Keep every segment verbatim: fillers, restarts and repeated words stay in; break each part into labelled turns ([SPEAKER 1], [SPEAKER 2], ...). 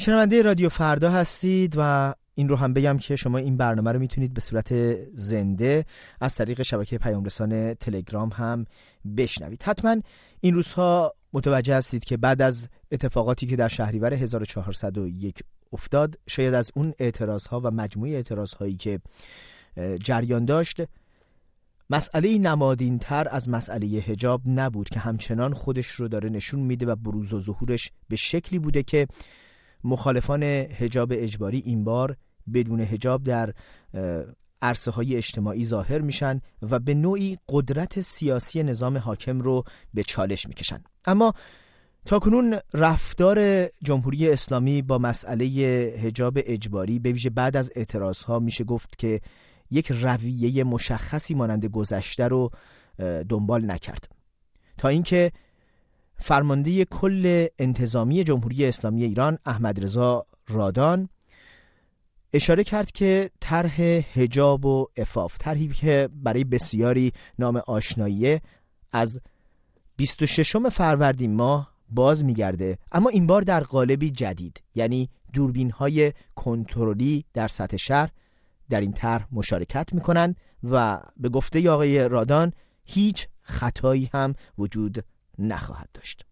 [SPEAKER 1] شنونده رادیو فردا هستید و این رو هم بگم که شما این برنامه رو میتونید به صورت زنده از طریق شبکه پیام رسان تلگرام هم بشنوید. حتما این روزها متوجه هستید که بعد از اتفاقاتی که در شهریور هزار و چهارصد و یک افتاد، شاید از اون اعتراضها و مجموعه اعتراضهایی که جریان داشت، مسئله نمادین‌تر از مسئله حجاب نبود که همچنان خودش رو داره نشون میده و بروز و ظهورش به شکلی بوده که مخالفان حجاب اجباری این بار بدون حجاب در عرصه های اجتماعی ظاهر میشن و به نوعی قدرت سیاسی نظام حاکم رو به چالش میکشن. اما تاکنون رفتار جمهوری اسلامی با مسئله حجاب اجباری به ویژه بعد از اعتراضها میشه گفت که یک رویه مشخصی مانند گذشته رو دنبال نکرد، تا اینکه فرمانده کل انتظامی جمهوری اسلامی ایران احمد رضا رادان اشاره کرد که طرح حجاب و عفاف، طرحی که برای بسیاری نام آشناییه، از بیست و ششم فروردین ماه باز میگرده، اما این بار در قالبی جدید، یعنی دوربین‌های کنترلی در سطح شهر در این طرح مشارکت میکنن و به گفته آقای رادان هیچ خطایی هم وجود نخواهد داشت.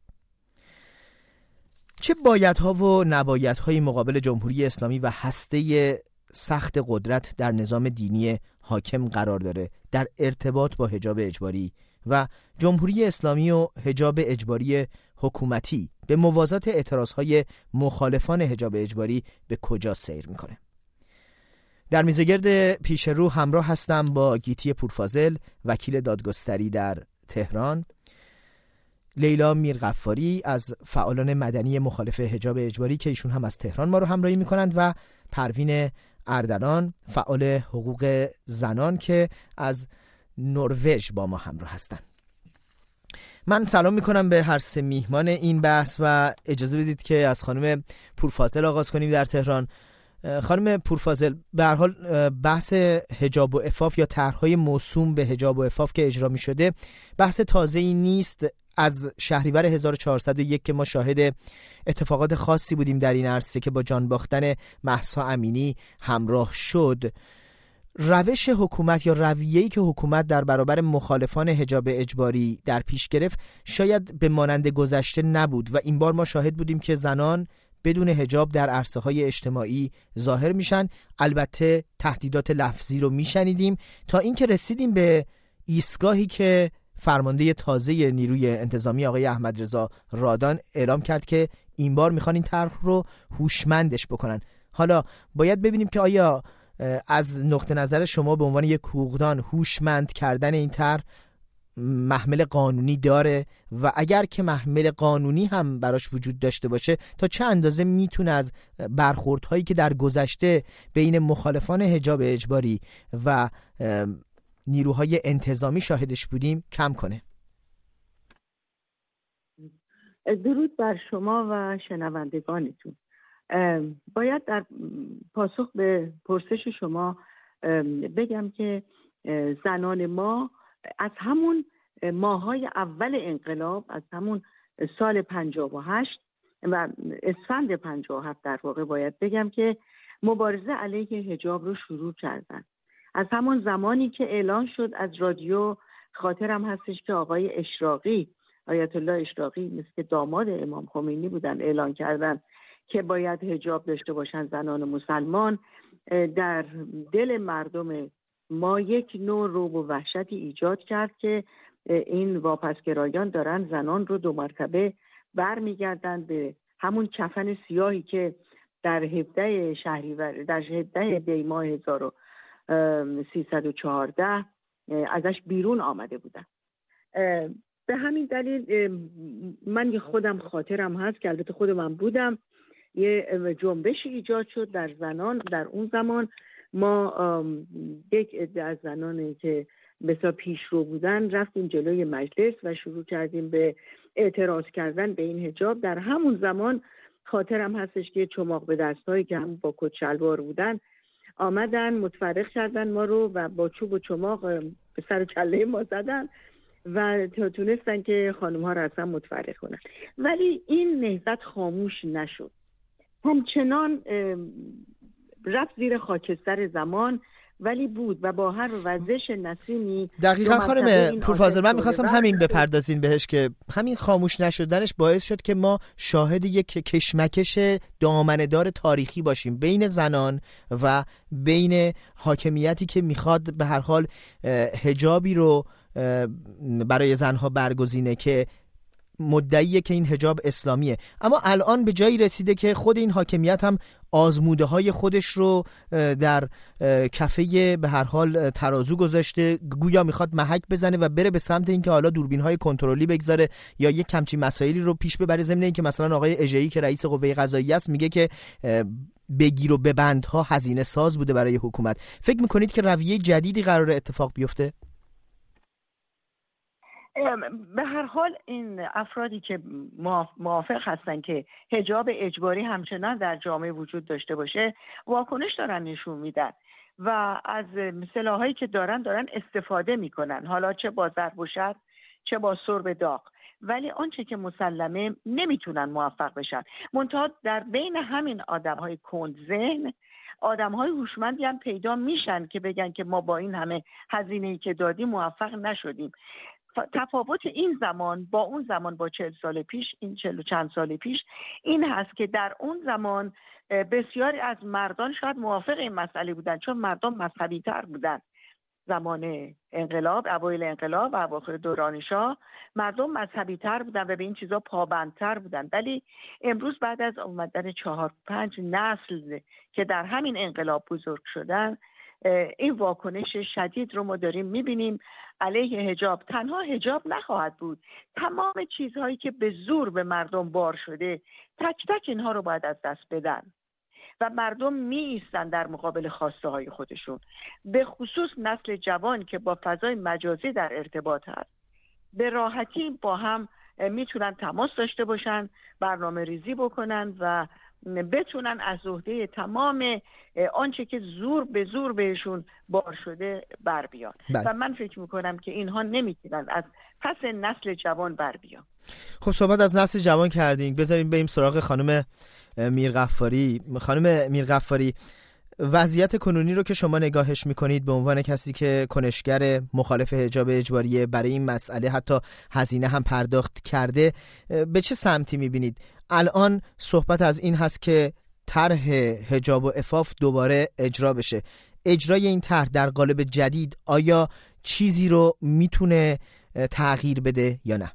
[SPEAKER 1] چه بایدها و نبایدهای مقابل جمهوری اسلامی و هسته سخت قدرت در نظام دینی حاکم قرار داره در ارتباط با حجاب اجباری و جمهوری اسلامی و حجاب اجباری حکومتی به موازات اعتراضهای مخالفان حجاب اجباری به کجا سیر میکنه؟ در میزگرد پیش رو همراه هستم با گیتی پورفاضل، وکیل دادگستری در تهران، لیلا میرغفاری از فعالان مدنی مخالف حجاب اجباری که ایشون هم از تهران ما رو همراهی میکنند، و پروین اردلان، فعال حقوق زنان که از نروژ با ما همراه هستند. من سلام میکنم به هر سه میهمان این بحث و اجازه بدید که از خانم پورفاضل آغاز کنیم در تهران. خانم پورفاضل، به هر حال بحث حجاب و عفاف یا طرح‌های موسوم به حجاب و عفاف که اجرا می‌شده بحث تازه‌ای نیست. از شهریور هزار و چهارصد و یک که ما شاهد اتفاقات خاصی بودیم در این عرصه که با جان باختن مهسا امینی همراه شد، روش حکومت یا رویه‌ای که حکومت در برابر مخالفان حجاب اجباری در پیش گرفت شاید به مانند گذشته نبود و این بار ما شاهد بودیم که زنان بدون حجاب در عرصه‌های اجتماعی ظاهر میشن. البته تهدیدات لفظی رو میشنیدیم تا اینکه رسیدیم به ایستگاهی که فرمانده تازه نیروی انتظامی آقای احمد رضا رادان اعلام کرد که این بار میخوان این طرح رو هوشمندش بکنن. حالا باید ببینیم که آیا از نقطه نظر شما به عنوان یک حقوقدان هوشمند کردن این طرح محمل قانونی داره و اگر که محمل قانونی هم براش وجود داشته باشه تا چه اندازه میتونه از برخوردهایی که در گذشته بین مخالفان حجاب اجباری و نیروهای انتظامی شاهدش بودیم کم کنه؟
[SPEAKER 2] درود بر شما و شنوندگانتون. باید در پاسخ به پرسش شما بگم که زنان ما از همون ماهای اول انقلاب، از همون سال پنجاه و هشت و اسفند پنجاه و هفت در واقع باید بگم که مبارزه علیه حجاب رو شروع کردن. از همون زمانی که اعلان شد از رادیو، خاطرم هستش که آقای اشراقی، آیت الله اشراقی، مثل داماد امام خمینی بودن، اعلان کردن که باید حجاب داشته باشن زنان مسلمان. در دل مردم ما یک نوع رعب و وحشتی ایجاد کرد که این واپسگرایان دارن زنان رو دو مرتبه برمیگردن به همون کفن سیاهی که در هفده شهریور در هفده دی ماه هزار و سیصد و چهارده ازش بیرون آمده بودن. به همین دلیل من خودم خاطرم هست که البته خود من بودم، یه جنبشی ایجاد شد در زنان. در اون زمان ما یک عده از زنانی که بسیار پیشرو بودن رفتیم جلوی مجلس و شروع کردیم به اعتراض کردن به این حجاب. در همون زمان خاطرم هستش که چماق به دستایی که هم با کت شلوار بودن آمدن متفرق کردن ما رو و با چوب و چماق به سر کله ما زدن و تونستن که خانم ها رو اصلا متفرق کنن. ولی این نهضت خاموش نشد. همچنان رفت زیر خاکستر زمان، ولی بود و با هر وزش نسیمی.
[SPEAKER 1] دقیقاً خانم پورفاضل، من میخواستم همین بپردازین بهش که همین خاموش نشدنش باعث شد که ما شاهد یک کشمکش دامنه‌دار تاریخی باشیم بین زنان و بین حاکمیتی که میخواد به هر حال حجابی رو برای زنها برگزینه که مدعیه که این حجاب اسلامیه، اما الان به جایی رسیده که خود این حاکمیت هم آزموده های خودش رو در کفه به هر حال ترازو گذاشته، گویا میخواد محک بزنه و بره به سمت اینکه حالا دوربین های کنترلی بگذاره یا یک کمچی مسائلی رو پیش ببره، ضمن اینکه مثلا آقای اژه‌ای که رئیس قوه قضاییه است میگه که بگیر و ببندها هزینه ساز بوده برای حکومت. فکر میکنید که رویه جدیدی قراره اتفاق بیفته؟
[SPEAKER 2] به هر حال این افرادی که موافق هستن که حجاب اجباری همچنان در جامعه وجود داشته باشه واکنش دارن نشون میدن و از سلاحایی که دارن دارن استفاده میکنن، حالا چه با ضرب و شتم چه با سرب داغ، ولی آنچه که مسلمه نمیتونن موفق بشن. منتها در بین همین آدم‌های کندذهن آدم‌های هوشمندی هم پیدا میشن که بگن که ما با این همه هزینه‌ای که دادیم موفق نشدیم. تفاوت این زمان با اون زمان، با چهل سال پیش، این چهل و چند سال پیش، این هست که در اون زمان بسیاری از مردان شاید موافق این مسئله بودن، چون مردم مذهبی تر بودن. زمان انقلاب، اوایل انقلاب و اواخر دوران شاه مردم مذهبی تر بودن و به این چیزا پابندتر بودن، ولی امروز بعد از اومدن چهار پنج نسل که در همین انقلاب بزرگ شدن، این واکنش شدید رو ما داریم میبینیم علیه حجاب. تنها حجاب نخواهد بود، تمام چیزهایی که به زور به مردم بار شده تک تک اینها رو باید از دست بدن و مردم می ایستن در مقابل خواسته های خودشون، به خصوص نسل جوان که با فضای مجازی در ارتباط هست، به راحتی با هم میتونن تماس داشته باشن، برنامه ریزی بکنن و بتونن از عهده تمام آنچه که زور به زور بهشون بار شده بر بیان. و من فکر میکنم که اینها نمیتونن از پس نسل جوان بر بیان.
[SPEAKER 1] خب صحبت از نسل جوان کردیم، بذاریم بریم سراغ خانم میرغفاری. خانم میرغفاری، وضعیت کنونی رو که شما نگاهش میکنید به عنوان کسی که کنشگر مخالف حجاب اجباری برای این مسئله حتی هزینه هم پرداخت کرده، به چه سمتی میبینید؟ الان صحبت از این هست که طرح حجاب و عفاف دوباره اجرا بشه. اجرای این طرح در قالب جدید آیا چیزی رو میتونه تغییر بده یا نه؟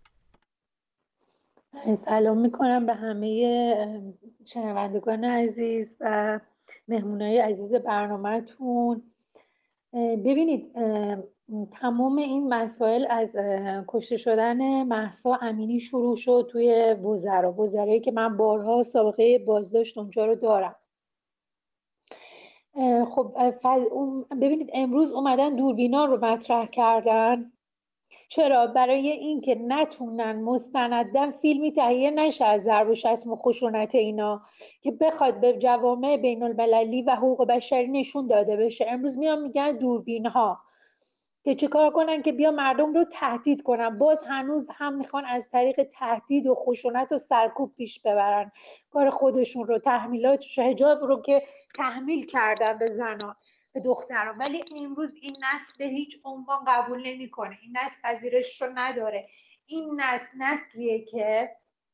[SPEAKER 3] سلام میکنم به همه شنوندگان عزیز و مهمونای عزیز برنامه‌تون. ببینید، تمام این مسائل از کشته شدن مهسا امینی شروع شد توی وزرا وزرایی که من بارها سابقه بازداشت اونجا رو دارم. خب ببینید امروز اومدن دوربینا رو مطرح کردن. چرا؟ برای اینکه نتونن مستنداً فیلمی تهیه نشه از ضرب و شتم و خشونت اینا که بخواد به جوامع بین المللی و حقوق بشری نشون داده بشه. امروز میان میگن دوربین ها که چه کار کنن؟ که بیا مردم رو تهدید کنن. باز هنوز هم میخوان از طریق تهدید و خشونت و سرکوب پیش ببرن کار خودشون رو، تحمیلات حجاب رو که تحمیل کردن به زنان، به دختران. ولی امروز این نسل به هیچ عنوان قبول نمیکنه، این نسل پذیرش رو نداره. این نسل نسلیه که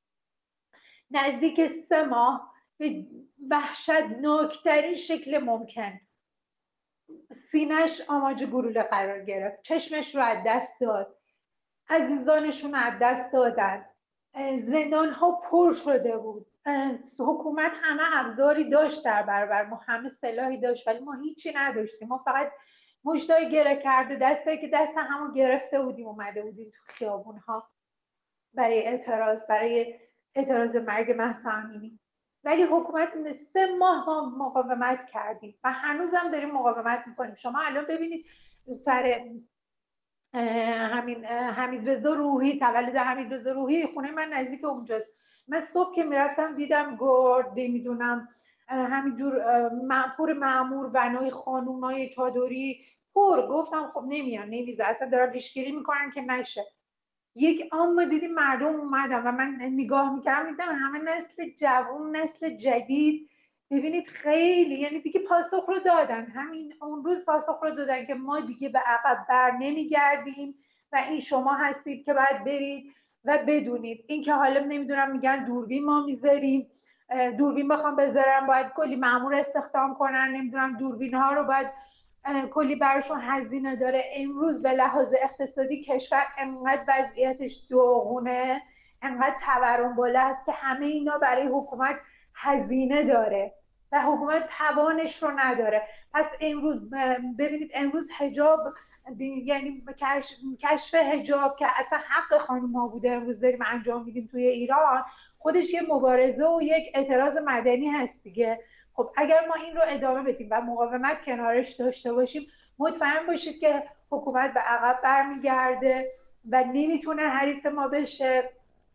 [SPEAKER 3] نزدیک سه ماه به وحشتناکترین شکل ممکن سینه‌اش آماج گلوله قرار گرفت، چشمش رو از دست داد، عزیزانشون رو از دست دادن، زندان ها پر شده بود. حکومت همه ابزاری داشت در برابر ما، همه سلاحی داشت، ولی ما هیچی نداشتیم. ما فقط مشتای گره کرده، دستایی که دست همو گرفته بودیم اومده بودیم تو خیابون ها برای اعتراض برای اعتراض به مرگ مهسا امینی. ولی حکومت سه ماه ما مقاومت کردیم و هنوزم داریم مقاومت میکنیم. شما الان ببینید سر همین حمیدرضا روحی، تولد حمیدرضا روحی، خونه من نزدیک اونجاست. من صبح که میرفتم دیدم گرد نمیدونم همینجور پر مأمور ونای خانومای چادری پر. گفتم خب نمیان نمیزه، اصلا دارن ریشگیری میکنن که نشه. یک آن ما دیدیم مردم اومدن و من نگاه میکردم دیدم همه نسل جوان، نسل جدید، ببینید خیلی، یعنی دیگه پاسخ رو دادن، همین اون روز پاسخ رو دادن که ما دیگه به عقب بر نمیگردیم و این شما هستید که باید برید و بدونید این که حالا نمیدونم میگن دوربین ما میذاریم، دوربین بخوام بذارم باید کلی مأمور استخدام کنن، نمیدونم دوربین ها رو باید کلی براشون هزینه داره. امروز به لحاظ اقتصادی کشور انقدر وضعیتش داغونه، انقدر تورم بالا است که همه اینا برای حکومت هزینه داره و حکومت توانش رو نداره. پس امروز ببینید، امروز حجاب یعنی کشف حجاب که اصلا حق خانوما بوده امروز داریم انجام میدیم توی ایران، خودش یه مبارزه و یک اعتراض مدنی هست دیگه. خب اگر ما این رو ادامه بدیم و مقاومت کنارش داشته باشیم، مطمئن باشید که حکومت به عقب برمیگرده و نمیتونه حریف ما بشه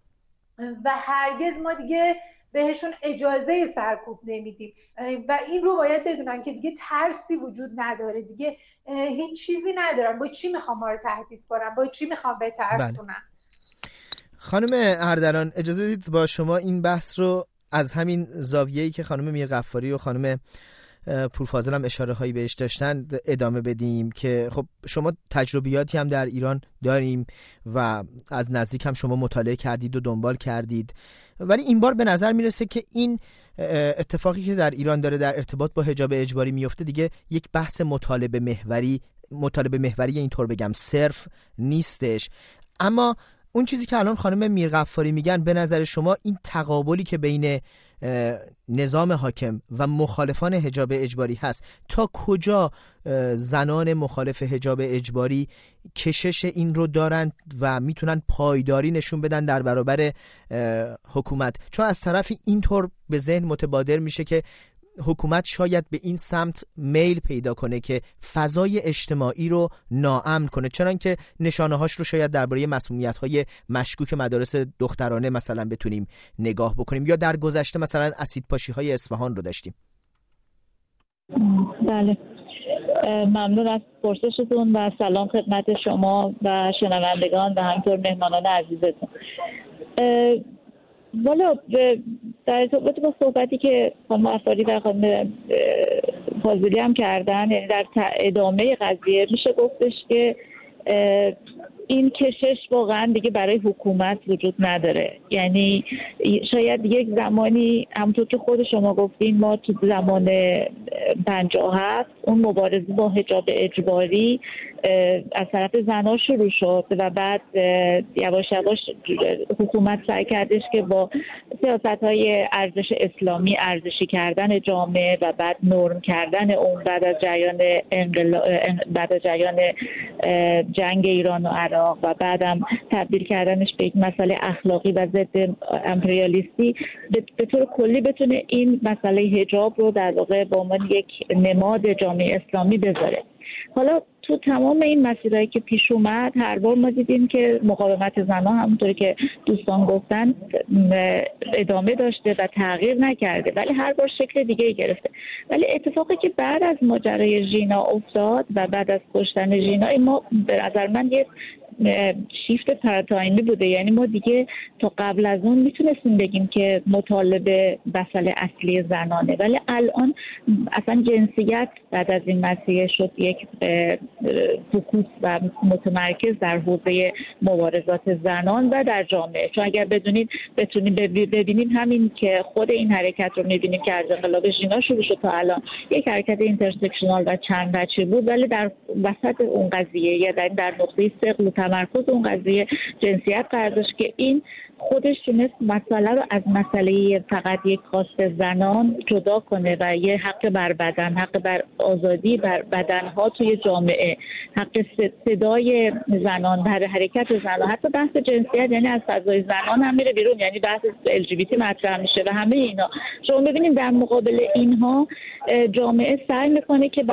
[SPEAKER 3] و هرگز ما دیگه بهشون اجازه سرکوب نمیدیم و این رو باید بدونن که دیگه ترسی وجود نداره، دیگه هیچ چیزی ندارن با چی میخوام ما رو تهدید کنن، با چی میخوام بترسونن.
[SPEAKER 1] بله. خانم اردلان اجازه بدید با شما این بحث رو از همین زاویه‌ای که خانم میرغفاری و خانم پورفاضل هم اشاره هایی بهش داشتن ادامه بدیم که خب شما تجربیاتی هم در ایران داریم و از نزدیک هم شما مطالعه کردید و دنبال کردید، ولی این بار به نظر میرسه که این اتفاقی که در ایران داره در ارتباط با حجاب اجباری میفته دیگه یک بحث مطالبه محوری مطالبه محوری اینطور بگم صرف نیستش. اما اون چیزی که الان خانم میرغفاری میگن، به نظر شما این تقابلی که بین نظام حاکم و مخالفان حجاب اجباری هست، تا کجا زنان مخالف حجاب اجباری کشش این رو دارن و میتونن پایداری نشون بدن در برابر حکومت؟ چون از طرفی اینطور به ذهن متبادر میشه که حکومت شاید به این سمت میل پیدا کنه که فضای اجتماعی رو ناامن کنه، چنان که نشانه هاش رو شاید درباره مسمومیت های مشکوک مدارس دخترانه مثلا بتونیم نگاه بکنیم، یا در گذشته مثلا اسیدپاشی های اصفهان رو داشتیم.
[SPEAKER 4] بله، ممنون از پرسشتون و سلام خدمت شما و شنوندگان و همینطور مهمانان عزیزتون. والا در ارتباط با صحبتی که خانم افاری و خانم فاضلی هم کردن، یعنی در ادامه قضیه میشه گفتش که این کشش واقعا دیگه برای حکومت وجود نداره. یعنی شاید یک زمانی همونطور که خود شما گفتین، ما تو زمان پنجاه هفت اون مبارزه با حجاب اجباری از طرف زنها شروع شد و بعد یواش یواش حکومت سعی کردش که با سیاست‌های ارزش اسلامی ارزشی کردن جامعه و بعد نرم کردن اون بعد از جریان انقلاب، بعد از جریان جنگ ایران و عراق و بعدم تبدیل کردنش به یک مسئله اخلاقی و ضد امپریالیستی، به طور کلی بتونه این مسئله حجاب رو در واقع به عنوان یک نماد جامعه اسلامی بذاره. حالا تو تمام این مسائلی که پیش اومد، هر بار ما دیدیم که مقاومت زنان همونطوری که دوستان گفتن ادامه داشته و تغییر نکرده، ولی هر بار شکل دیگه گرفته. ولی اتفاقی که بعد از ماجرای ژینا افتاد و بعد از کشتن ژینا، ما به نظر من یه شیفت پارادایمی بوده. یعنی ما دیگه تا قبل از اون میتونستیم بگیم که مطالبه مسئله اصلی زنانه، ولی الان اصلا جنسیت بعد از این مسئله شد یک فوکوس و متمرکز در حوزه مبارزات زنان و در جامعه. چون اگر بدونید بتونیم ببینیم همین که خود این حرکت رو میبینیم که از انقلاب ژینا شروع شد تا الان یک حرکت اینترسکشنال و چند وجهی بود، ولی در وسط اون قضیه یا در در نقطه ثقل و تمرکز اون قضیه جنسیت قرار داشت که این خودش تونست مسئله رو از مسئله فقط یک خواست زنان جدا کنه و یه حق بر بدن، حق بر آزادی بر بدنها توی جامعه، حق صدای زنان، بر حرکت زنان، حتی بحث جنسیت یعنی از فضای زنان هم میره بیرون، یعنی بحث ال جی بی تی مطرح میشه و همه اینا. شما ببینید در مقابل اینها جامعه سعی میکنه که بعد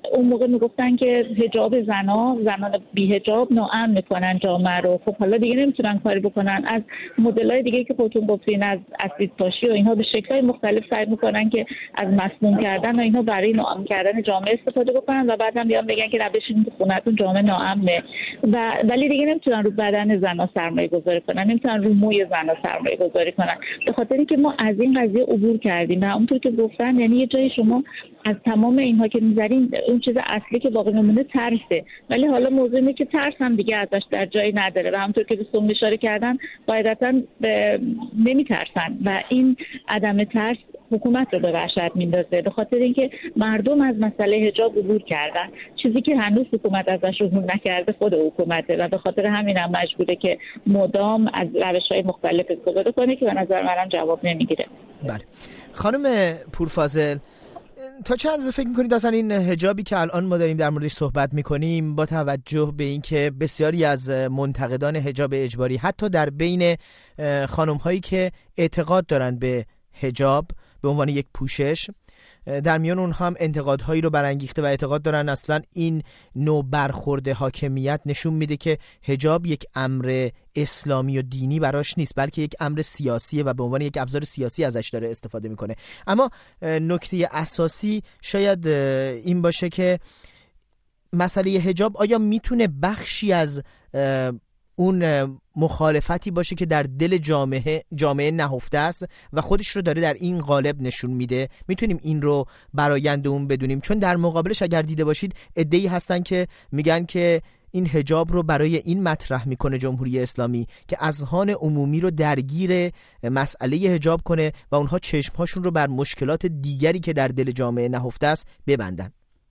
[SPEAKER 4] اون موقع میگفتن که حجاب زنا زنان بی حجاب ناامن میکنن جامعه رو. خب حالا دیگه نمیتونن کاری بکنن. از مدل‌های دیگه که خودتون گفتین، از اسید پاشی و اینها، به شکل‌های مختلف سعی میکنن که از مسموم کردن و اینها برای ناامن کردن جامعه استفاده بکنن و بعدم بیان بگن که نبشین خونه‌تون جامعه ناامنه. و ولی دیگه نمیتونن رو بدن زنا سرمایه گذاری کنن، نمیتونن رو موی زنا سرمایه گذاری کنن، به خاطر اینکه ما از این قضیه عبور کردیم. و اونطور که گفتن، یعنی یه جایی شما از تمام اینها که میذارین، اون چیز اصلی که باقی میمونه ترسه. ولی حالا موضوع اینه که ترس هم دیگه ازش در جایی نداره و همونطور که دوستان اشاره کردن قاعدتاً نمیترسن و این عدم ترس حکومت رو به وحشت میندازه، به خاطر اینکه مردم از مسئله حجاب عبور کردن. چیزی که هنوز حکومت ازش عبور نکرده خود حکومته و به خاطر همین هم مجبوره که مدام از روش‌های مختلف استفاده کنه که به نظر منم جواب نمیگیره.
[SPEAKER 1] بله خانم پورفاضل، تا چند اندازه فکر میکنید اصلا این حجابی که الان ما داریم در موردش صحبت میکنیم، با توجه به اینکه بسیاری از منتقدان حجاب اجباری حتی در بین خانم هایی که اعتقاد دارن به حجاب به عنوان یک پوشش، در میان اونها هم انتقادهایی رو برانگیخته و اعتقاد دارن اصلا این نوع برخورد حاکمیت نشون میده که حجاب یک امر اسلامی و دینی براش نیست، بلکه یک امر سیاسیه و به عنوان یک ابزار سیاسی ازش داره استفاده میکنه. اما نکته اساسی شاید این باشه که مسئله حجاب آیا میتونه بخشی از اون مخالفتی باشه که در دل جامعه جامعه نهفته است و خودش رو داره در این قالب نشون میده؟ میتونیم این رو برآیند اون بدونیم؟ چون در مقابلش اگر دیده باشید عده‌ای هستن که میگن که این حجاب رو برای این مطرح میکنه جمهوری اسلامی که اذهان عمومی رو درگیر مسئله حجاب کنه و اونها چشمهاشون رو بر مشکلات دیگری که در دل جامعه نهفته است ببندن.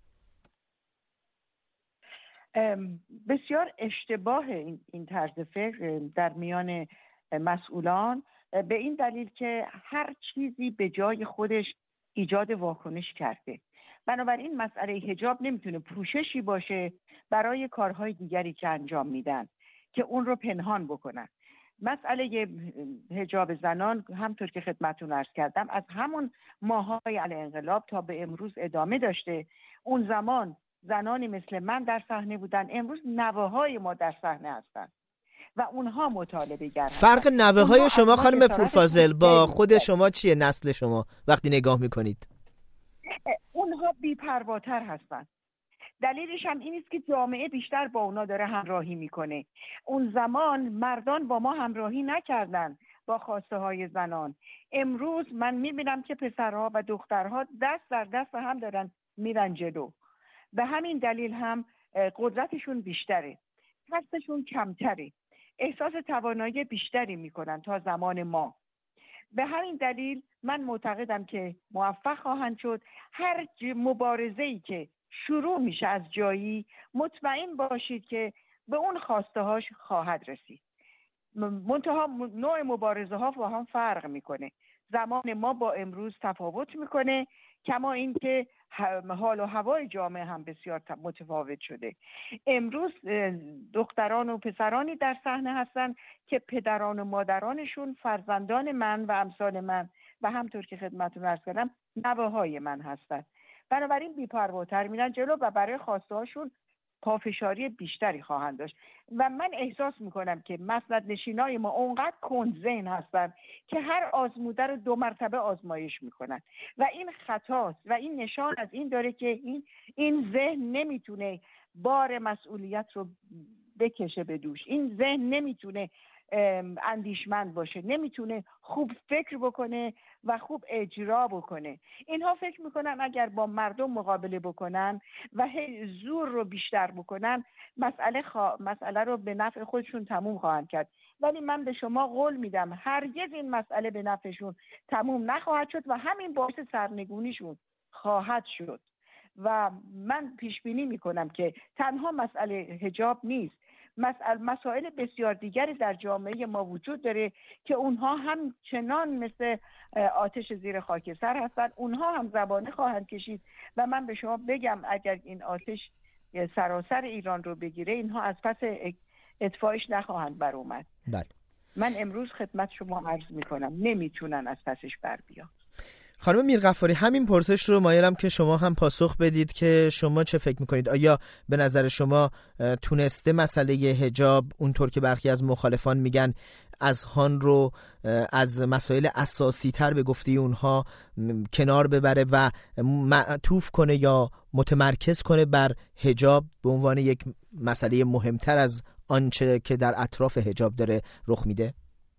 [SPEAKER 2] بسیار اشتباه این, این طرز فکر در میان مسئولان، به این دلیل که هر چیزی به جای خودش ایجاد واکنش کرده. بنابراین مسئله حجاب نمیتونه پوششی باشه برای کارهای دیگری که انجام میدن که اون رو پنهان بکنن. مسئله حجاب زنان همطور که خدمتتون عرض کردم از همون ماهای علی انقلاب تا به امروز ادامه داشته. اون زمان زنانی مثل من در صحنه بودن، امروز نوه‌های ما در صحنه هستن و اونها مطالبه گرن.
[SPEAKER 1] فرق نوه‌های شما خانم پورفاضل با خود شما چیه؟ نسل شما وقتی نگاه میکنید
[SPEAKER 2] اونها بی‌پرواتر هستن. دلیلش هم این است که جامعه بیشتر با اونا داره همراهی میکنه. اون زمان مردان با ما همراهی نکردن با خواسته های زنان. امروز من میبینم که پسرها و دخترها دست در دست هم دارن میرن جلو. به همین دلیل هم قدرتشون بیشتره، ترسشون کمتره، احساس توانایی بیشتری میکنن تا زمان ما. به همین دلیل من معتقدم که موفق خواهند شد. هر مبارزه‌ای که شروع میشه از جایی، مطمئن باشید که به اون خواسته هاش خواهد رسید. منتها نوع مبارزه ها با هم فرق میکنه. زمان ما با امروز تفاوت میکنه، کما این که حال و هوای جامعه هم بسیار متفاوت شده. امروز دختران و پسرانی در صحنه هستن که پدران و مادرانشون فرزندان من و امثال من و همطور که خدمتتون عرض کردم نوه‌های من هستن. بنابراین بی‌پرواتر میرن جلو و برای خواسته هاشون پافشاری بیشتری خواهند داشت. و من احساس میکنم که مسند نشینای ما اونقدر کندذهن هستن که هر آزموده رو دو مرتبه آزمایش میکنن و این خطاست و این نشان از این داره که این این ذهن نمیتونه بار مسئولیت رو بکشه به دوش. این ذهن نمیتونه اندیشمند باشه، نمیتونه خوب فکر بکنه و خوب اجرا بکنه. اینها فکر میکنن اگر با مردم مقابله بکنن و زور رو بیشتر بکنن مسئله, خوا... مسئله رو به نفع خودشون تموم خواهند کرد. ولی من به شما قول میدم هرگز این مسئله به نفعشون تموم نخواهد شد و همین باعث سرنگونیشون خواهد شد. و من پیش بینی میکنم که تنها مسئله حجاب نیست، مسائل مسائل بسیار دیگری در جامعه ما وجود داره که اونها هم چنان مثل آتش زیر خاکستر هستن، اونها هم زبانه خواهند کشید. و من به شما بگم اگر این آتش سراسر ایران رو بگیره اینها از پس اطفایش نخواهند بر اومد.
[SPEAKER 1] بله.
[SPEAKER 2] من امروز خدمت شما عرض میکنم نمیتونن از پسش بر بیان.
[SPEAKER 1] خانم میرغفاری، همین پرسش رو مایلم که شما هم پاسخ بدید که شما چه فکر میکنید؟ آیا به نظر شما تونسته مسئله حجاب اونطور که برخی از مخالفان میگن اذهان رو از مسائل اساسی تر به گفته اونها کنار ببره و معطوف کنه یا متمرکز کنه بر حجاب به عنوان یک مسئله مهمتر از آنچه که در اطراف حجاب داره رخ میده؟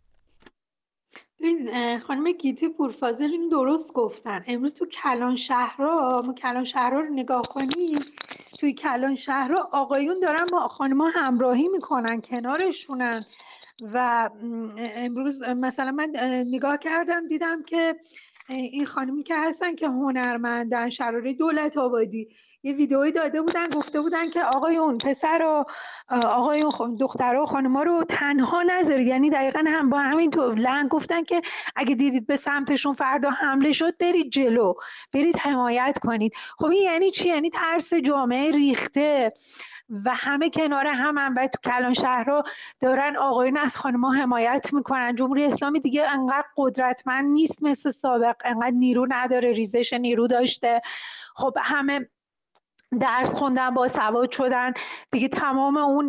[SPEAKER 3] خانم گیتی پورفاضل این درست گفتن. امروز تو کلان شهرها، ما کلان شهرها رو نگاه کنیم، توی کلان شهرها آقایون دارن با خانم‌ها همراهی میکنن، کنارشونن. و امروز مثلا من نگاه کردم دیدم که این خانمی که هستن که هنرمندن، شراره دولت آبادی، یه ویدئویی داده بودن، گفته بودن که آقایون پسر و آقایون دخترها و خانم‌ها رو تنها نذارید. یعنی دقیقاً هم با همین تو لنگ گفتن که اگه دیدید به سمتشون فردا حمله شد برید جلو، برید حمایت کنید. خب این یعنی چی؟ یعنی ترس جامعه ریخته و همه کنار هم هم و تو کلان شهرها دارن آقایون از خانم‌ها حمایت میکنن. جمهوری اسلامی دیگه انقدر قدرتمند نیست مثل سابق، انقدر نیرو نداره، ریزش نیرو داشته. خب همه درس خوندن، با سواد شدن دیگه، تمام اون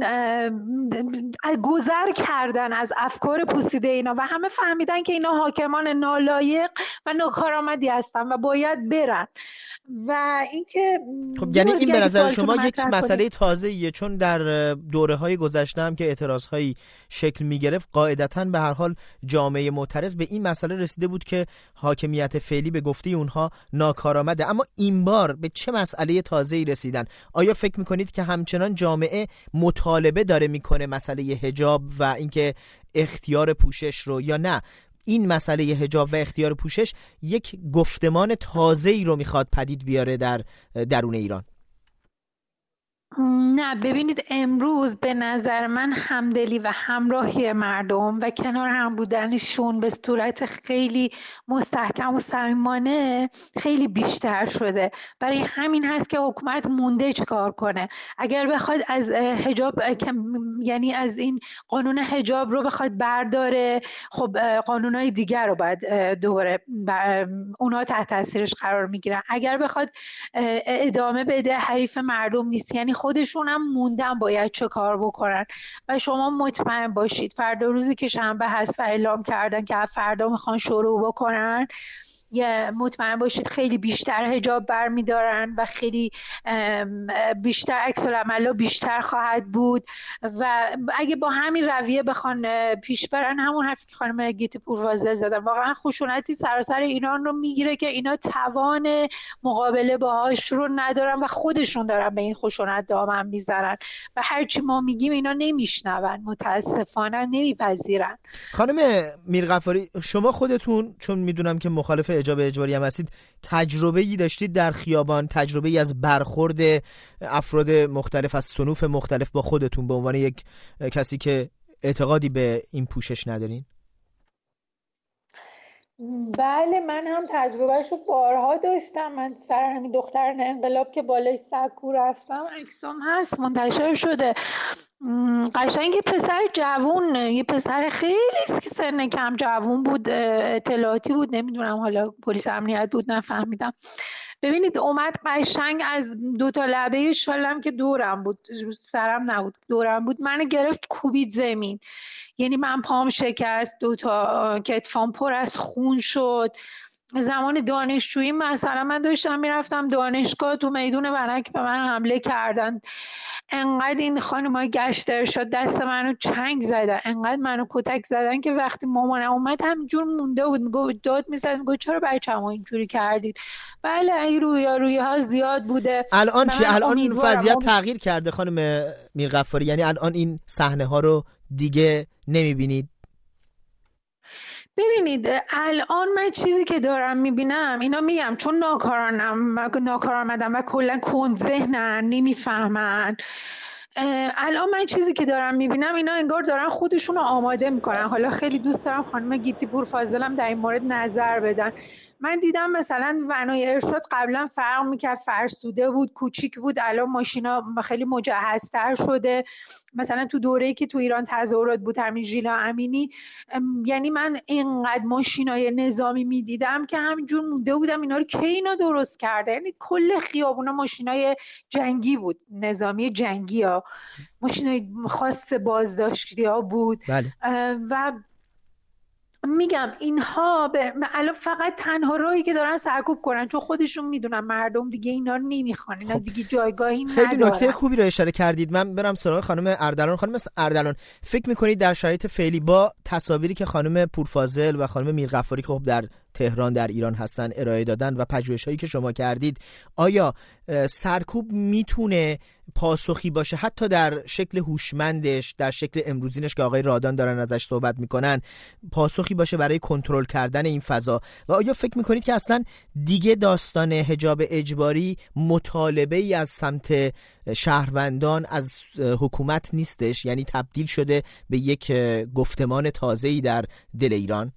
[SPEAKER 3] گذر کردن از افکار پوسیده اینا و همه فهمیدن که اینا حاکمان نالایق و ناکارآمدی هستن و باید برن. و اینکه
[SPEAKER 1] خب یعنی این به نظر شما یک مسئله تازه‌ایه، چون در دوره‌های گذشته هم که اعتراض‌هایی شکل می‌گرفت قاعدتاً به هر حال جامعه معترض به این مسئله رسیده بود که حاکمیت فعلی به گفته اونها ناکارآمده. اما این بار به چه مسئله تازه‌ای رسیدن؟ آیا فکر می‌کنید که همچنان جامعه مطالبه داره می‌کنه مسئله حجاب و اینکه اختیار پوشش رو، یا نه این مسئله حجاب و اختیار پوشش یک گفتمان تازه‌ای رو میخواد پدید بیاره در درون ایران؟
[SPEAKER 3] نه ببینید، امروز به نظر من همدلی و همراهی مردم و کنار هم بودنشون به صورت خیلی مستحکم و صمیمانه خیلی بیشتر شده. برای همین هست که حکومت مونده چیکار کنه. اگر بخواد از حجاب، یعنی از این قانون حجاب رو بخواد برداره، خب قانونهای دیگر رو باید دوباره اونا تحت تاثیرش قرار میگیرن. اگر بخواد ادامه بده، حریف مردم نیست. یعنی خودشون هم موندن باید چه کار بکنن. و شما مطمئن باشید فردا روزی که شنبه هست و اعلام کردن که فردا میخوان شروع بکنن، یه مطمئن باشید خیلی بیشتر حجاب برمیدارن و خیلی بیشتر عکس العمل بیشتر خواهد بود. و اگه با همین رویه بخوان پیش برن، همون حرفی که خانم گیتی پورفاضل زدن، واقعا خشونتی سراسر ایران رو میگیره که اینا توان مقابله باهاش رو ندارن و خودشون دارن به این خشونت دامن میزنن و هرچی ما میگیم اینا نمیشنون، متاسفانه نمیپذیرن.
[SPEAKER 1] خانم میرغفاری، شما خودتون چون میدونم که مخالف حجاب اجباری هم هستید، تجربه‌ای داشتید در خیابان، تجربه‌ای از برخورد افراد مختلف از صنوف مختلف با خودتون به عنوان یک کسی که اعتقادی به این پوشش ندارین؟
[SPEAKER 3] بله، من هم تجربهش رو بارها داشتم. من سر همین دختران انقلاب که بالای سکو رفتم، عکسام هست منتشر شده. قشنگ یه پسر جوون، یه پسر خیلی سن کم جوون بود، اطلاعاتی بود، نمیدونم حالا پلیس امنیت بود، نفهمیدم. ببینید اومد قشنگ از دو تا لبه شالم که دورم بود، سرم نبود، دورم بود، منو گرفت کوبید زمین. یعنی من پام شکست، دو تا کتفام پر از خون شد. زمان دانشجویی مثلا من داشتم میرفتم دانشگاه، تو میدون ونک به من حمله کردن. انقدر این خانم‌های گشت ارشاد دست منو چنگ زدن، انقدر منو کتک زدن که وقتی مامانم اومد همینجور مونده بود، میگفت داد میزد، میگفت چرا بچه‌مو اینجوری کردید؟ بله این رویا رویاها زیاد بوده.
[SPEAKER 1] الان چی؟ الان این وضعیت تغییر کرده خانم میرغفاری؟ یعنی الان این صحنه ها رو دیگه نمیبینید؟
[SPEAKER 3] ببینید الان من چیزی که دارم میبینم، اینا میگم چون ناکارانم ناکارآمدن و کلا کند ذهنن، نمیفهمن. الان من چیزی که دارم میبینم، اینا انگار دارن خودشون رو آماده میکنن. حالا خیلی دوست دارم خانم گیتی پورفاضل هم در این مورد نظر بدن. من دیدم مثلا ونای ارشاد قبلا فرق میکرد، فرسوده بود، کوچیک بود، الان ماشینا خیلی مجهزتر شده. مثلا تو دوره‌ای که تو ایران تظاهرات بود، همین ژیلا امینی، یعنی من اینقدر ماشینای نظامی میدیدم که همینجور مونده بودم اینا رو کی اینا درست کرده. یعنی کل خیابونا ماشینای جنگی بود، نظامی جنگی ها، ماشینای خاص بازداشتی ها بود.
[SPEAKER 1] بله.
[SPEAKER 3] و میگم اینها به الان فقط تنها راهی که دارن سرکوب کنن، چون خودشون میدونن مردم دیگه اینا رو نمیخوان، اینا دیگه جایگاهی ندارن.
[SPEAKER 1] خیلی نکته خوبی رو اشاره کردید. من برم سراغ خانم اردلان. خانم اردلان، فکر میکنید در شرایط فعلی با تصاویری که خانم پورفاضل و خانم میرغفاری که خب در تهران در ایران هستن ارائه دادن و پژوهش‌هایی که شما کردید، آیا سرکوب میتونه پاسخی باشه حتی در شکل هوشمندش، در شکل امروزینش که آقای رادان دارن ازش صحبت میکنن، پاسخی باشه برای کنترل کردن این فضا؟ و آیا فکر میکنید که اصلا دیگه داستان حجاب اجباری مطالبه ای از سمت شهروندان از حکومت نیستش، یعنی تبدیل شده به یک گفتمان تازه‌ای در دل ایران؟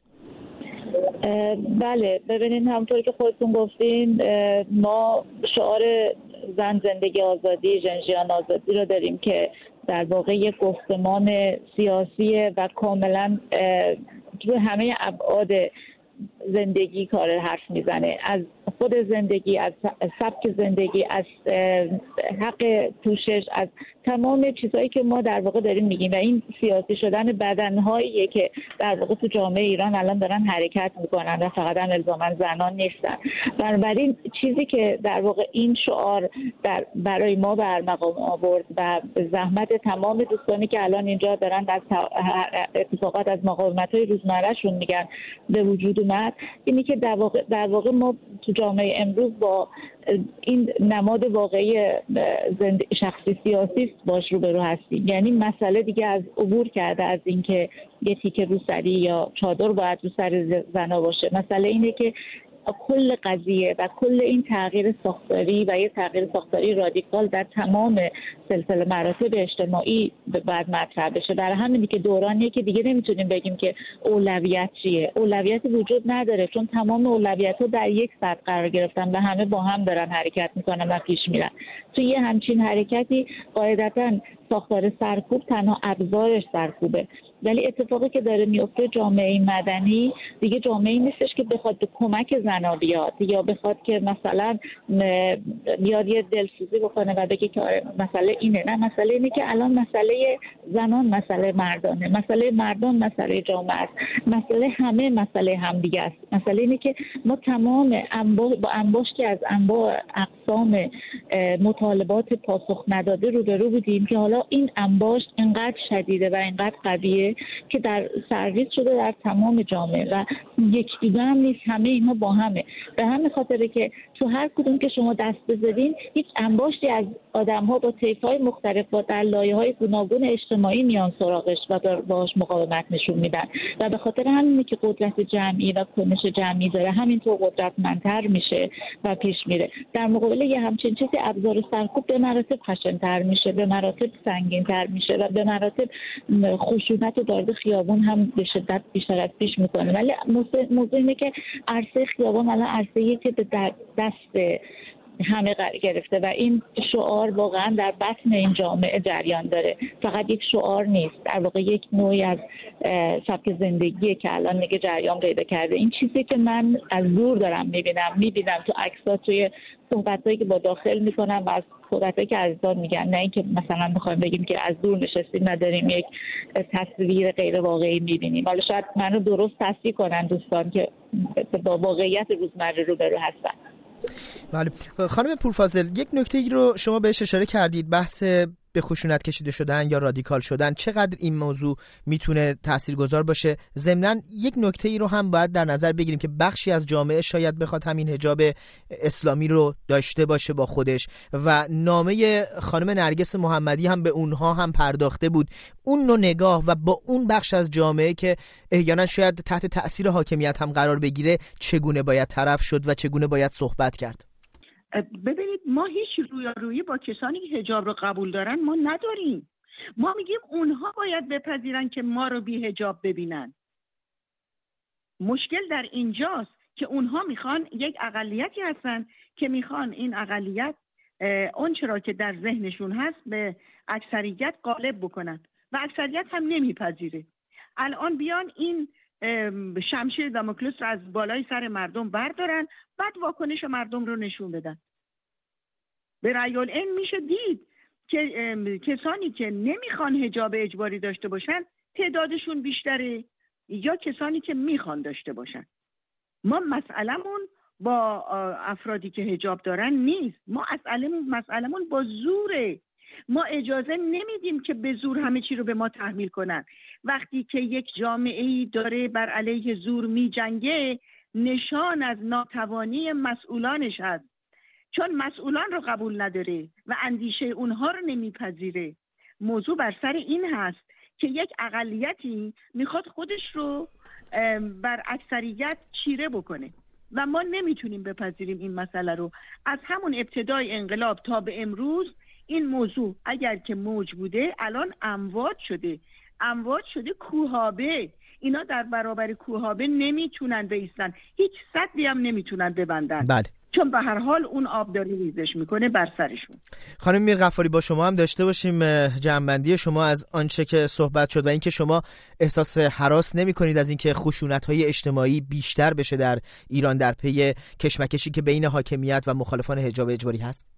[SPEAKER 4] بله، ببینید همونطور که خودتون گفتین، ما شعار زن زندگی آزادی، ژنژیان آزادی رو داریم که در واقع یک گفتمان سیاسی و کاملا تو همه ابعاد زندگی کار حرف میزنه، از خود زندگی، از سبک زندگی، از حق پوشش، از تمام چیزهایی که ما در واقع داریم میگیم. و این سیاسی شدن بدنهاییه که در واقع تو جامعه ایران الان دارن حرکت میکنن و فقط هم الزاما زنان نیستن. بنابراین چیزی که در واقع این شعار در برای ما برمقام آورد و زحمت تمام دوستانی که الان اینجا دارن از اتفاقات از مقاومت‌های روزمرهشون میگن به وجود اومد، اینی که در واقع در واقع ما تو جامعه امروز با این نماد واقعی شخصی سیاسی باش روبرو هستیم. یعنی مسئله دیگه از عبور کرده از اینکه یه تیکه روسری یا چادر باید رو سر زنا باشه. مسئله اینه که کل قضیه و کل این تغییر ساختاری و یه تغییر ساختاری رادیکال در تمام سلسله مراتب اجتماعی باید مطرح بشه. برای همینه که دورانیه که دیگه نمیتونیم بگیم که اولویت چیه. اولویت وجود نداره، چون تمام اولویت‌ها در یک سطح قرار گرفتن و همه با هم دارن حرکت میکنن و پیش میرن. توی یه همچین حرکتی قاعدتاً ساختار سرکوب تنها ابزارش سرکوبه. ولی اتفاقی که داره میفته جامعه مدنی دیگه جامعه‌ای نیستش که بخواد به کمک زنا بیاد یا بخواد که مثلا بیاد یه دلسوزی بکنه و بگه که مسئله اینه. نه، مسئله اینه که الان مسئله زنان مسئله مردانه، مسئله مردان مسئله جامعه است، مسئله همه مسئله همدیگه است. مسئله اینه که ما تمام انبا با انباشتی از انواع اقسام مطالبات پاسخ نداده روبرو بودیم که حالا این انباشت اینقدر شدیده و اینقدر قویه که در سرویس شده در تمام جامعه و یک دیگه هم نیست، همه اینها با همه. به همین خاطره که تو هر کدوم که شما دست بزنین هیچ انباشتی از آدم‌ها با طیف‌های مختلف با در لایه‌های گوناگون اجتماعی میان سراغش و باهاش مقاومت نشون میدن و به خاطر همینه که قدرت جمعی و کنش جمعی داره همینطور قدرتمندتر میشه و پیش میره. در مقابل یه همچین چیزی ابزار سرکوب به مراتب خشن‌تر میشه، به مراتب سنگین‌تر میشه و به مراتب خشونت و وارد خیابون هم به شدت بیشتر از پیش میکنه. ولی موضوع اینه که عرصه خیابان الان عرصه‌ایه که به دست همه قرار گرفته و این شعار واقعا در بطن این جامعه جریان داره. فقط یک شعار نیست، در واقع یک نوعی از سبک زندگیه که الان دیگه جریان پیدا کرده. این چیزی که من از دور دارم میبینم میبینم تو عکس‌ها، توی صحبتایی که با داخل میکنم و از صحبتایی که عزیزان میگن، نه اینکه مثلا بخوایم بگیم که از دور نشستیم نداریم یک تصویر غیر واقعی میبینیم. حالا شاید منو درست تصحیح کنن دوستان که با واقعیت روزمره روبرو هستن.
[SPEAKER 1] بله خانم پورفاضل، یک نکته ای رو شما بهش اشاره کردید، بحث به خشونت کشیده شدن یا رادیکال شدن، چقدر این موضوع میتونه تاثیرگذار باشه. ضمناً یک نکته ای رو هم باید در نظر بگیریم که بخشی از جامعه شاید بخواد همین حجاب اسلامی رو داشته باشه با خودش و نامه خانم نرگس محمدی هم به اونها هم پرداخته بود. اون نوع نگاه و با اون بخش از جامعه که احیانا شاید تحت تأثیر حاکمیت هم قرار بگیره، چگونه باید طرف شد و چگونه باید صحبت کرد؟
[SPEAKER 2] ببینید، ما هیچ رویارویی با کسانی که حجاب رو قبول دارن ما نداریم. ما میگیم اونها باید بپذیرن که ما رو بی حجاب ببینن. مشکل در اینجاست که اونها میخوان یک اقلیتی هستن که میخوان این اقلیت اون چرا که در ذهنشون هست به اکثریت غالب بکنن و اکثریت هم نمیپذیره. الان بیان این شمشیر داموکلس رو از بالای سر مردم بردارن، بعد واکنش مردم رو نشون بدن. به رأی العین میشه دید که کسانی که نمیخوان حجاب اجباری داشته باشن تعدادشون بیشتره یا کسانی که میخوان داشته باشن. ما مسئلمون با افرادی که حجاب دارن نیست، ما مسئلمون مسئلمون با زوره. ما اجازه نمیدیم که به زور همه چی رو به ما تحمیل کنن. وقتی که یک جامعه‌ای داره بر علیه زور میجنگه، نشان از ناتوانی مسئولانش هست، چون مسئولان رو قبول نداره و اندیشه اونها رو نمیپذیره. موضوع بر سر این هست که یک اقلیتی میخواد خودش رو بر اکثریت چیره بکنه و ما نمیتونیم بپذیریم این مسئله رو. از همون ابتدای انقلاب تا به امروز این موضوع اگر که موج بوده الان امواج شده امواج شده کوهابه. اینا در برابر کوهابه نمیتونن بایستن، هیچ سدی هم نمیتونن ببندن.
[SPEAKER 1] بله. چون
[SPEAKER 2] به هر حال اون آب داره ریزش میکنه بر سرشون.
[SPEAKER 1] خانم میرغفاری، با شما هم داشته باشیم جمع‌بندی شما از آنچه که صحبت شد و اینکه شما احساس هراس نمی‌کنید از اینکه خشونت‌های اجتماعی بیشتر بشه در ایران در پی کشمکشی که بین حاکمیت و مخالفان حجاب اجباری هست.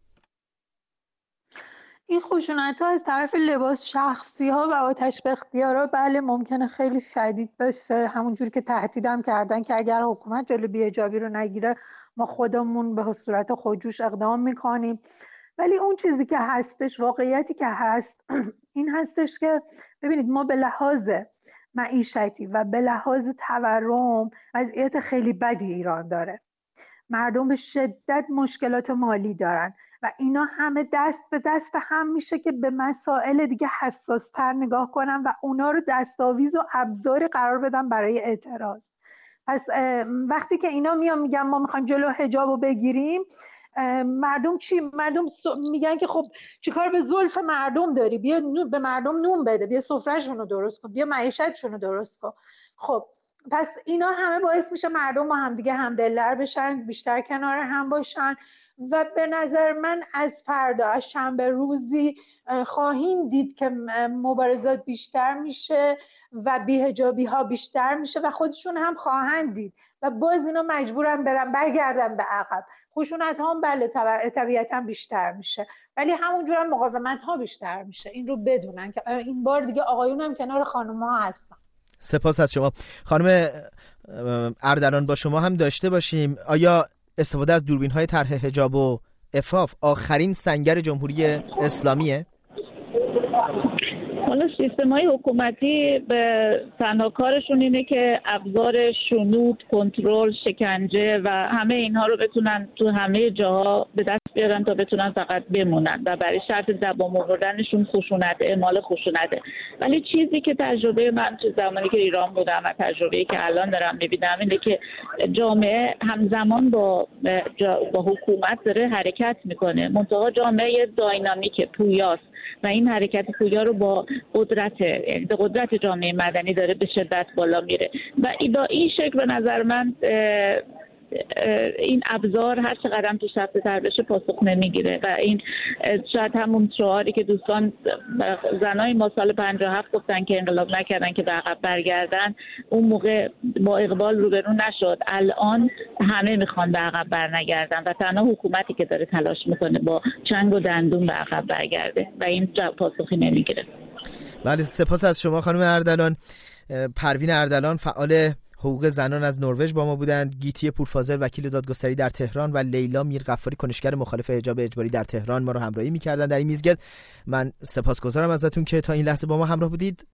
[SPEAKER 3] این خشونت‌ها از طرف لباس شخصی‌ها و آتش به اختیارها بله ممکنه خیلی شدید باشه، همونجوری که تهدیدم کردن که اگر حکومت جلو بی‌حجابی رو نگیره ما خودمون به صورت خودجوش اقدام میکنیم. ولی اون چیزی که هستش، واقعیتی که هست این هستش که ببینید ما به لحاظ معیشتی و به لحاظ تورم وضعیت خیلی بدی ایران داره. مردم به شدت مشکلات مالی دارن و اینا همه دست به دست هم میشه که به مسائل دیگه حساس تر نگاه کنن و اونا رو دستاویز و ابزاری قرار بدن برای اعتراض. پس وقتی که اینا میان میگن ما میخوایم جلو حجاب رو بگیریم، مردم چی؟ مردم میگن که خب چیکار به زلف مردم داری؟ بیا به مردم نون بده، بیا سفرهشون رو درست کن، بیا معیشتشون رو درست کن. خب پس اینا همه باعث میشه مردم با هم دیگه همدل‌تر بشن، بیشتر کنار هم باشن و به نظر من از فردا، از شنبه روزی خواهیم دید که مبارزات بیشتر میشه و بی‌حجابی ها بیشتر میشه و خودشون هم خواهند دید و باز اینا مجبورن برن برگردن به عقب. خشونت ها هم بله طبیعتا بیشتر میشه ولی همونجور هم مقاومت ها بیشتر میشه. این رو بدونن که این بار دیگه آقایون هم کنار خانم ها هستن.
[SPEAKER 1] سپاس از شما. خانم اردلان، با شما هم داشته باشیم. آیا استفاده از دوربین های طرح حجاب و عفاف آخرین سنگر جمهوری اسلامیه؟
[SPEAKER 4] حالا سیستم‌های حکومتی به تنها کارشون اینه که ابزار شنود، کنترل، شکنجه و همه اینها رو بتونن تو همه جاها به دست بیارن تا بتونن فقط بمونن و برای شرط دوام آوردنشون خشونت، اعمال خشونته. ولی چیزی که تجربه من تو زمانی که ایران بودم و تجربه‌ای که الان دارم می‌بینم اینه که جامعه همزمان با با حکومت داره حرکت میکنه، منتها جامعه داینامیک پویاست و این حرکت پویا رو با قدرت یعنی قدرت جامعه مدنی داره به شدت بالا میره و با این شکل به نظر من این ابزار هر چقدر هم پیشرفته تر بشه پاسخ نمیگیره و این شاید همون شعاری که دوستان زنای ما سال پنجاه و هفت گفتن که انقلاب نکردن که به عقب برگردن، اون موقع با اقبال روبرو نشد. الان همه میخوان به عقب برنگردن و تنها حکومتی که داره تلاش میکنه با چنگ و دندون به عقب برگرده و این پاسخی نمیگیره.
[SPEAKER 1] بله، سپاس از شما خانم اردلان. پروین اردلان فعال حقوق زنان از نروژ با ما بودند، گیتی پورفاضل وکیل دادگستری در تهران و لیلا میرغفاری کنشگر مخالف حجاب اجباری در تهران ما رو همراهی می‌کردند در این میزگرد. من سپاسگزارم ازتون که تا این لحظه با ما همراه بودید.